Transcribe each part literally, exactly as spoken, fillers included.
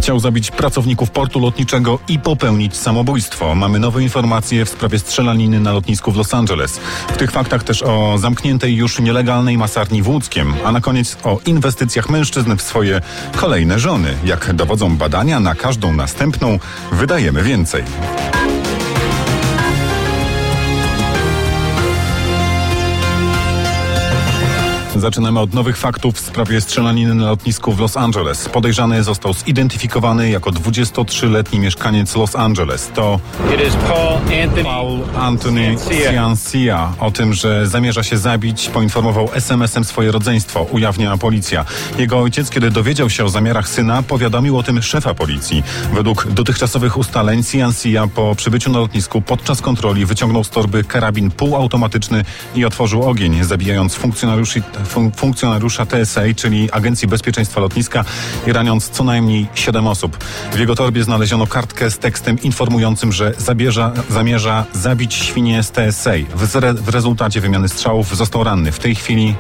Chciał zabić pracowników portu lotniczego i popełnić samobójstwo. Mamy nowe informacje w sprawie strzelaniny na lotnisku w Los Angeles. W tych faktach też o zamkniętej już nielegalnej masarni w Łódzkiem. A na koniec o inwestycjach mężczyzn w swoje kolejne żony. Jak dowodzą badania, na każdą następną wydajemy więcej. Zaczynamy od nowych faktów w sprawie strzelaniny na lotnisku w Los Angeles. Podejrzany został zidentyfikowany jako dwudziestotrzyletni mieszkaniec Los Angeles. To Paul Anthony Ciancia. O tym, że zamierza się zabić, poinformował es em esem swoje rodzeństwo, ujawnia policja. Jego ojciec, kiedy dowiedział się o zamiarach syna, powiadomił o tym szefa policji. Według dotychczasowych ustaleń Ciancia po przybyciu na lotnisku podczas kontroli wyciągnął z torby karabin półautomatyczny i otworzył ogień, zabijając funkcjonariuszy funkcjonariusza T S A, czyli Agencji Bezpieczeństwa Lotniska, i raniąc co najmniej siedem osób. W jego torbie znaleziono kartkę z tekstem informującym, że zabierza, zamierza zabić świnię z T S A. W, zre, w rezultacie wymiany strzałów został ranny. W tej chwili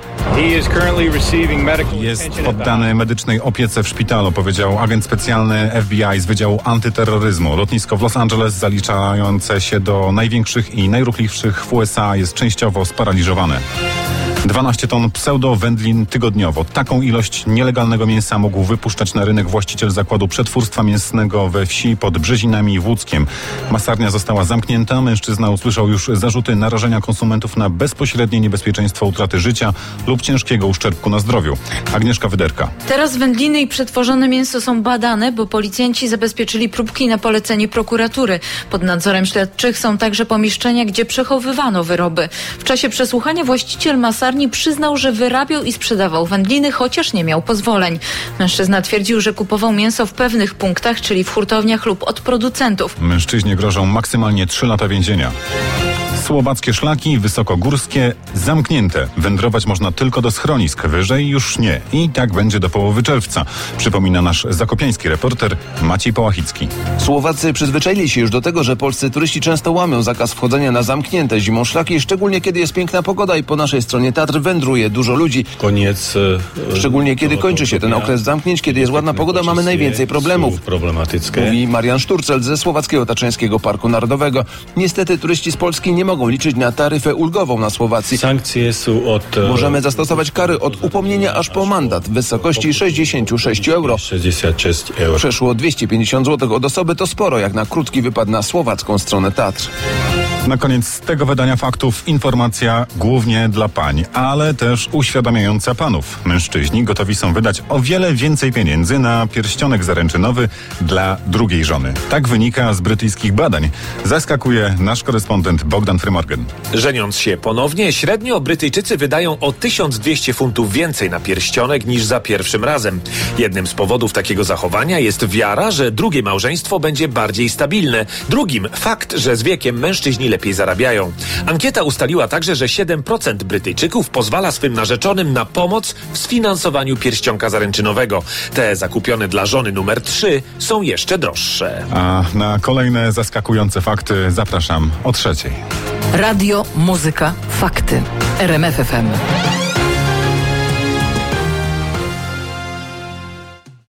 jest poddany medycznej opiece w szpitalu, powiedział agent specjalny F B I z Wydziału Antyterroryzmu. Lotnisko w Los Angeles, zaliczające się do największych i najruchliwszych w U S A, jest częściowo sparaliżowane. dwanaście ton pseudo-wędlin tygodniowo. Taką ilość nielegalnego mięsa mógł wypuszczać na rynek właściciel zakładu przetwórstwa mięsnego we wsi pod Brzezinami w Łódzkiem. Masarnia została zamknięta. Mężczyzna usłyszał już zarzuty narażenia konsumentów na bezpośrednie niebezpieczeństwo utraty życia lub ciężkiego uszczerbku na zdrowiu. Agnieszka Wyderka. Teraz wędliny i przetworzone mięso są badane, bo policjanci zabezpieczyli próbki na polecenie prokuratury. Pod nadzorem śledczych są także pomieszczenia, gdzie przechowywano wyroby. W czasie przesłuchania właściciel masarni przyznał, że wyrabiał i sprzedawał wędliny, chociaż nie miał pozwoleń. Mężczyzna twierdził, że kupował mięso w pewnych punktach, czyli w hurtowniach lub od producentów. Mężczyźnie grożą maksymalnie trzy lata więzienia. Słowackie szlaki wysokogórskie zamknięte. Wędrować można tylko do schronisk, wyżej już nie. I tak będzie do połowy czerwca, przypomina nasz zakopiański reporter Maciej Połachicki. Słowacy przyzwyczaili się już do tego, że polscy turyści często łamią zakaz wchodzenia na zamknięte zimą szlaki, szczególnie kiedy jest piękna pogoda i po naszej stronie Tatr wędruje dużo ludzi. Koniec. Szczególnie kiedy kończy się ten okres zamknięć, kiedy jest ładna pogoda, mamy najwięcej problemów. Mówi Marian Szturcel ze Słowackiego Tatrzańskiego Parku Narodowego. Niestety turyści z Polski nie mogą liczyć na taryfę ulgową na Słowacji. Sankcje są od... Możemy zastosować kary od upomnienia aż po mandat w wysokości sześćdziesiąt sześć euro. sześćdziesiąt sześć euro. Przeszło dwieście pięćdziesiąt złotych od osoby, to sporo jak na krótki wypad na słowacką stronę Tatr. Na koniec tego wydania faktów informacja głównie dla pań, ale też uświadamiająca panów. Mężczyźni gotowi są wydać o wiele więcej pieniędzy na pierścionek zaręczynowy dla drugiej żony. Tak wynika z brytyjskich badań. Zaskakuje nasz korespondent Bogdan Frymorgan. Żeniąc się ponownie, średnio Brytyjczycy wydają o tysiąc dwieście funtów więcej na pierścionek niż za pierwszym razem. Jednym z powodów takiego zachowania jest wiara, że drugie małżeństwo będzie bardziej stabilne. Drugim fakt, że z wiekiem mężczyźni lepiej zarabiają. Ankieta ustaliła także, że siedem procent Brytyjczyków pozwala swym narzeczonym na pomoc w sfinansowaniu pierścionka zaręczynowego. Te zakupione dla żony numer trzy są jeszcze droższe. A na kolejne zaskakujące fakty zapraszam o trzeciej. Radio, muzyka, fakty. R M F F M.